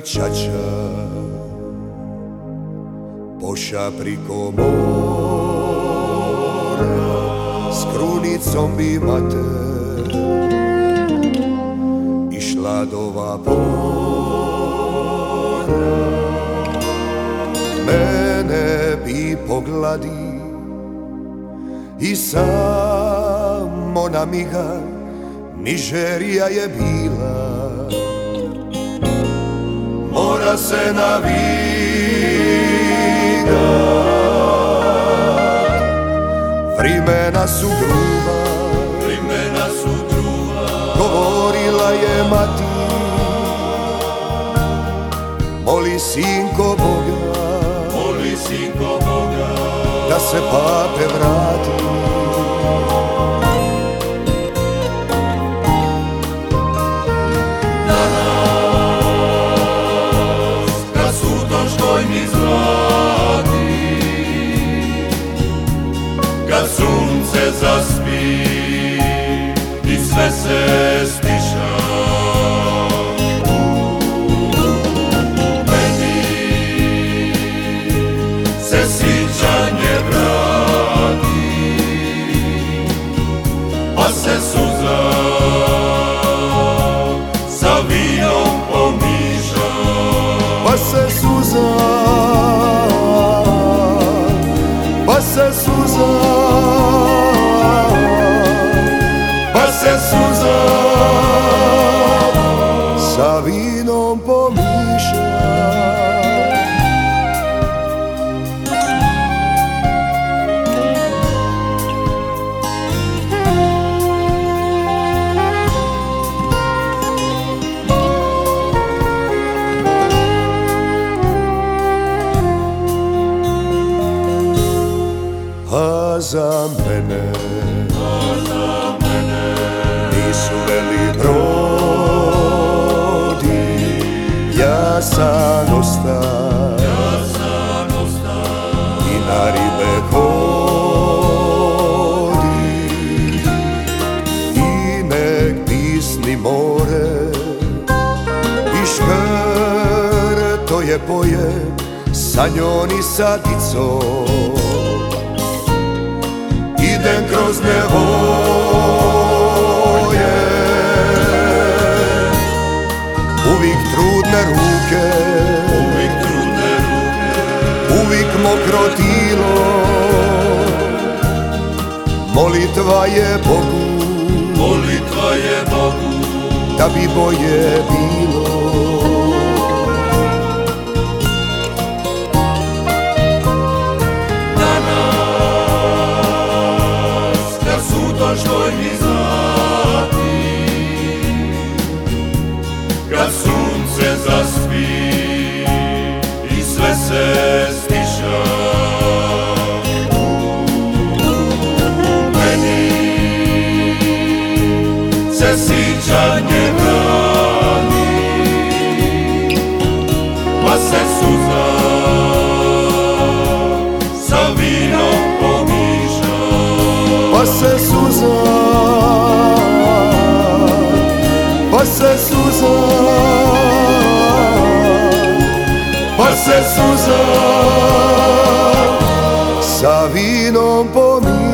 čača poša priko mora, s krunicom bi mater išla do vapora. Mene bi pogladi i samo na miga Nižerija je bila. Mora se navigat, vrimena su gruba, govorila je mati. Moli sinko Boga, da se pape vrati. Danas, kad suton štojni zlati, kad sunce zaspi i sve se stiša, sjećanje vrati, pa se suza sa vinom pomiša. Pa se suza, pa se suza, pa se suza sa vinom pomiša. A za mene nisu veli brodi, ja sam osta i na ribe hodi. I nek pisni more i škr to je poje sa njom i sa dicom. Idem kroz nevolje, uvijek trudne ruke, uvijek mokro tilo. Molitva je Bogu, da bi bolje bilo. Što mi zlati, kad sunce zaspi i sve se stiša, meni se sjećanje vrati, pa se suza sa vinom pomiša. Pa se suza, pa se suza, pa se suza sa vinom pomiša.